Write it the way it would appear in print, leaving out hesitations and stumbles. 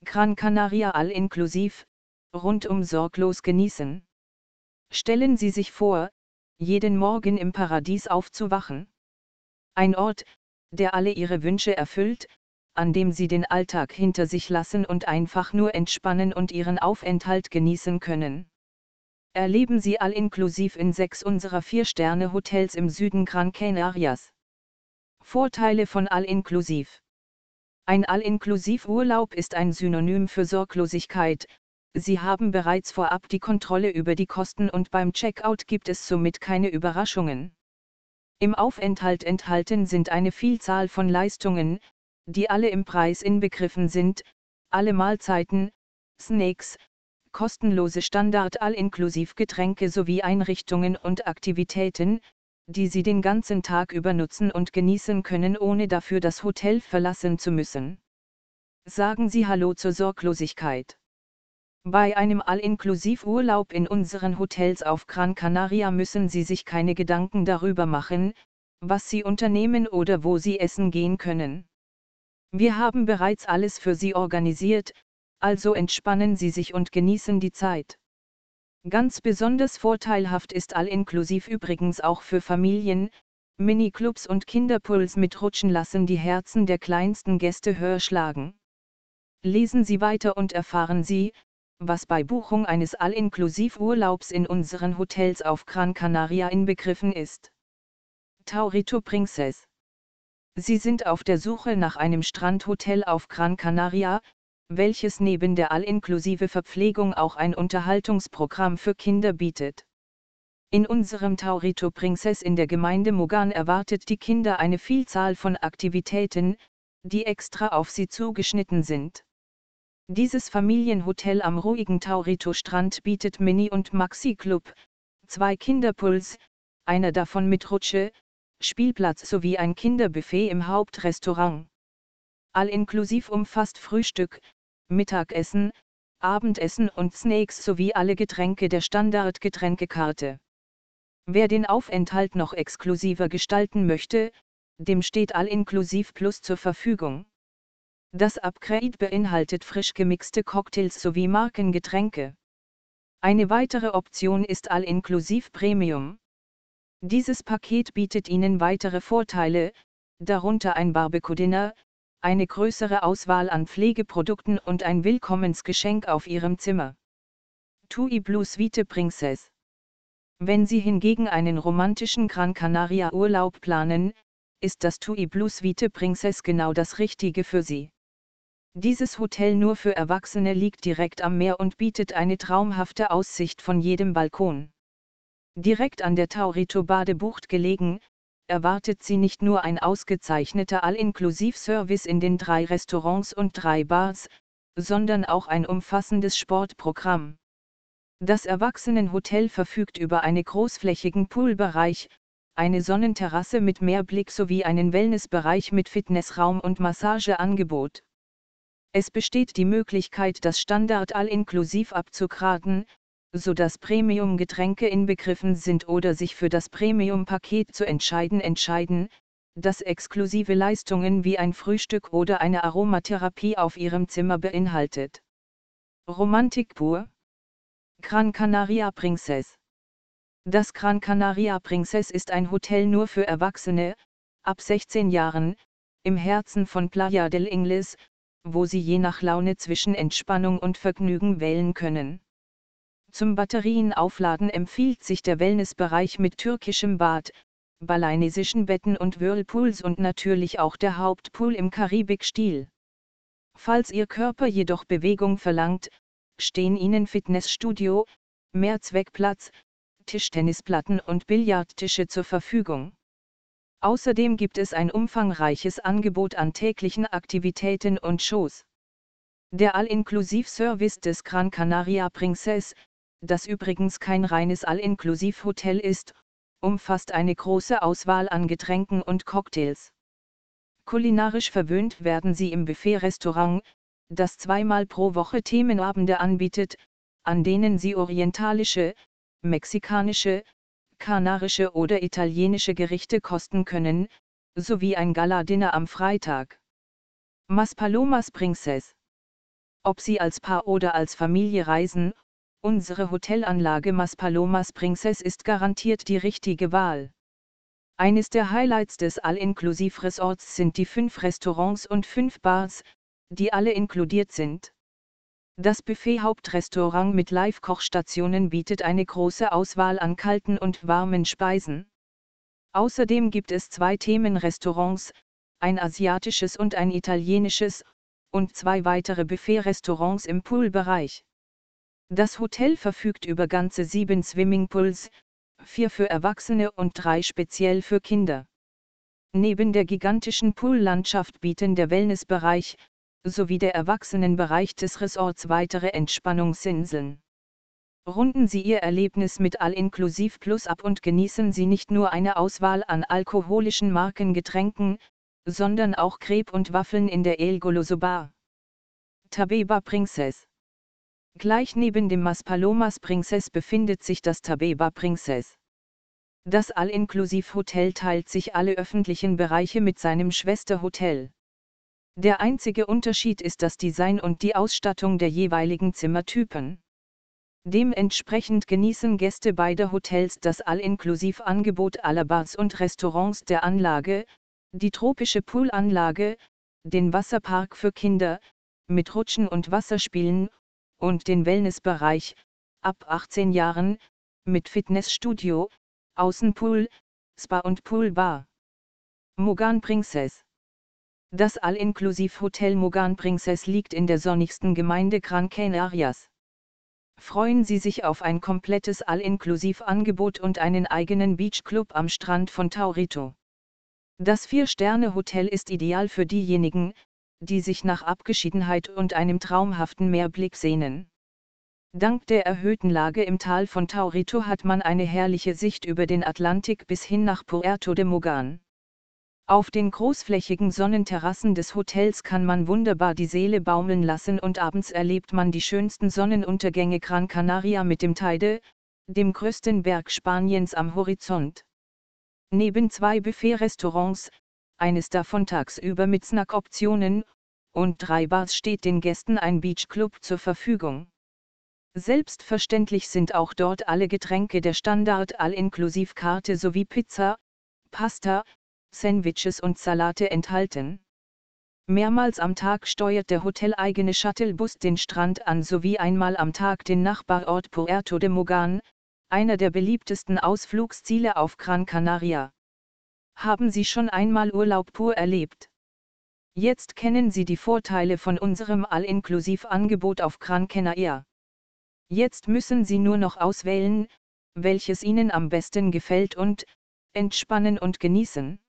Gran Canaria all-inklusiv, rundum sorglos genießen. Stellen Sie sich vor, jeden Morgen im Paradies aufzuwachen. Ein Ort, der alle Ihre Wünsche erfüllt, an dem Sie den Alltag hinter sich lassen und einfach nur entspannen und Ihren Aufenthalt genießen können. Erleben Sie all-inklusiv in 6 unserer 4-Sterne-Hotels im Süden Gran Canarias. Vorteile von all-inklusiv. Ein All-Inklusiv-Urlaub ist ein Synonym für Sorglosigkeit. Sie haben bereits vorab die Kontrolle über die Kosten und beim Checkout gibt es somit keine Überraschungen. Im Aufenthalt enthalten sind eine Vielzahl von Leistungen, die alle im Preis inbegriffen sind, alle Mahlzeiten, Snacks, kostenlose Standard-All-Inklusiv-Getränke sowie Einrichtungen und Aktivitäten, die Sie den ganzen Tag über nutzen und genießen können, ohne dafür das Hotel verlassen zu müssen. Sagen Sie Hallo zur Sorglosigkeit. Bei einem All-Inklusiv-Urlaub in unseren Hotels auf Gran Canaria müssen Sie sich keine Gedanken darüber machen, was Sie unternehmen oder wo Sie essen gehen können. Wir haben bereits alles für Sie organisiert, also entspannen Sie sich und genießen die Zeit. Ganz besonders vorteilhaft ist all-inklusiv übrigens auch für Familien. Miniclubs und Kinderpools mit Rutschen lassen die Herzen der kleinsten Gäste höher schlagen. Lesen Sie weiter und erfahren Sie, was bei Buchung eines All-Inklusiv-Urlaubs in unseren Hotels auf Gran Canaria inbegriffen ist. Taurito Princess. Sie sind auf der Suche nach einem Strandhotel auf Gran Canaria, welches neben der all-inklusive Verpflegung auch ein Unterhaltungsprogramm für Kinder bietet. In unserem Taurito Princess in der Gemeinde Mogan erwartet die Kinder eine Vielzahl von Aktivitäten, die extra auf sie zugeschnitten sind. Dieses Familienhotel am ruhigen Taurito-Strand bietet Mini- und Maxi-Club, 2 Kinderpools, einer davon mit Rutsche, Spielplatz sowie ein Kinderbuffet im Hauptrestaurant. All-inklusiv umfasst Frühstück, Mittagessen, Abendessen und Snacks sowie alle Getränke der Standard-Getränkekarte. Wer den Aufenthalt noch exklusiver gestalten möchte, dem steht All-Inklusiv Plus zur Verfügung. Das Upgrade beinhaltet frisch gemixte Cocktails sowie Markengetränke. Eine weitere Option ist All-Inklusiv Premium. Dieses Paket bietet Ihnen weitere Vorteile, darunter ein Barbecue-Dinner, eine größere Auswahl an Pflegeprodukten und ein Willkommensgeschenk auf Ihrem Zimmer. TUI Blue Suite Princess. Wenn Sie hingegen einen romantischen Gran Canaria Urlaub planen, ist das TUI Blue Suite Princess genau das Richtige für Sie. Dieses Hotel nur für Erwachsene liegt direkt am Meer und bietet eine traumhafte Aussicht von jedem Balkon. Direkt an der Taurito-Badebucht gelegen, erwartet Sie nicht nur ein ausgezeichneter All-Inklusiv-Service in den 3 Restaurants und 3 Bars, sondern auch ein umfassendes Sportprogramm. Das Erwachsenenhotel verfügt über einen großflächigen Poolbereich, eine Sonnenterrasse mit Meerblick sowie einen Wellnessbereich mit Fitnessraum und Massageangebot. Es besteht die Möglichkeit, das Standard all-inklusiv abzugraden, sodass Premium-Getränke inbegriffen sind oder sich für das Premium-Paket zu entscheiden, das exklusive Leistungen wie ein Frühstück oder eine Aromatherapie auf Ihrem Zimmer beinhaltet. Romantik pur. Gran Canaria Princess. Das Gran Canaria Princess ist ein Hotel nur für Erwachsene, ab 16 Jahren, im Herzen von Playa del Ingles, wo Sie je nach Laune zwischen Entspannung und Vergnügen wählen können. Zum Batterienaufladen empfiehlt sich der Wellnessbereich mit türkischem Bad, balinesischen Betten und Whirlpools und natürlich auch der Hauptpool im Karibik-Stil. Falls Ihr Körper jedoch Bewegung verlangt, stehen Ihnen Fitnessstudio, Mehrzweckplatz, Tischtennisplatten und Billardtische zur Verfügung. Außerdem gibt es ein umfangreiches Angebot an täglichen Aktivitäten und Shows. Der All-Inklusiv-Service des Gran Canaria Princess, das übrigens kein reines All-Inklusiv-Hotel ist, umfasst eine große Auswahl an Getränken und Cocktails. Kulinarisch verwöhnt werden Sie im Buffet-Restaurant, das 2-mal pro Woche Themenabende anbietet, an denen Sie orientalische, mexikanische, kanarische oder italienische Gerichte kosten können, sowie ein Gala-Dinner am Freitag. Maspalomas Princess. ob Sie als Paar oder als Familie reisen, unsere Hotelanlage Maspalomas Princess ist garantiert die richtige Wahl. Eines der Highlights des All-Inklusiv-Resorts sind die 5 Restaurants und 5 Bars, die alle inkludiert sind. Das Buffet-Hauptrestaurant mit Live-Kochstationen bietet eine große Auswahl an kalten und warmen Speisen. Außerdem gibt es 2 Themenrestaurants, ein asiatisches und ein italienisches, und 2 weitere Buffet-Restaurants im Poolbereich. Das Hotel verfügt über ganze 7 Swimmingpools, 4 für Erwachsene und 3 speziell für Kinder. Neben der gigantischen Poollandschaft bieten der Wellnessbereich, sowie der Erwachsenenbereich des Resorts weitere Entspannungsinseln. Runden Sie Ihr Erlebnis mit All-Inklusiv Plus ab und genießen Sie nicht nur eine Auswahl an alkoholischen Markengetränken, sondern auch Crêpe und Waffeln in der El Goloso Bar. Tabeba Princess. Gleich neben dem Maspalomas Princess befindet sich das Tabeba Princess. Das All-Inklusiv-Hotel teilt sich alle öffentlichen Bereiche mit seinem Schwesterhotel. Der einzige Unterschied ist das Design und die Ausstattung der jeweiligen Zimmertypen. Dementsprechend genießen Gäste beider Hotels das All-Inklusiv-Angebot aller Bars und Restaurants der Anlage, die tropische Poolanlage, den Wasserpark für Kinder, mit Rutschen und Wasserspielen, und den Wellnessbereich, ab 18 Jahren, mit Fitnessstudio, Außenpool, Spa und Poolbar. Mugan Princess. Das All-Inklusiv-Hotel Mugan Princess liegt in der sonnigsten Gemeinde Gran Canarias. Freuen Sie sich auf ein komplettes All-Inklusiv-Angebot und einen eigenen Beachclub am Strand von Taurito. Das 4-Sterne-Hotel ist ideal für diejenigen, die sich nach Abgeschiedenheit und einem traumhaften Meerblick sehnen. Dank der erhöhten Lage im Tal von Taurito hat man eine herrliche Sicht über den Atlantik bis hin nach Puerto de Mugan. Auf den großflächigen Sonnenterrassen des Hotels kann man wunderbar die Seele baumeln lassen und abends erlebt man die schönsten Sonnenuntergänge Gran Canaria mit dem Teide, dem größten Berg Spaniens am Horizont. Neben 2 Buffet-Restaurants, eines davon tagsüber mit Snackoptionen, und 3 Bars steht den Gästen ein Beachclub zur Verfügung. Selbstverständlich sind auch dort alle Getränke der Standard-All-Inklusiv-Karte sowie Pizza, Pasta, Sandwiches und Salate enthalten. Mehrmals am Tag steuert der hoteleigene Shuttlebus den Strand an sowie einmal am Tag den Nachbarort Puerto de Mugan, einer der beliebtesten Ausflugsziele auf Gran Canaria. Haben Sie schon einmal Urlaub pur erlebt? Jetzt kennen Sie die Vorteile von unserem All-Inklusiv-Angebot auf Gran Canaria. Jetzt müssen Sie nur noch auswählen, welches Ihnen am besten gefällt und entspannen und genießen.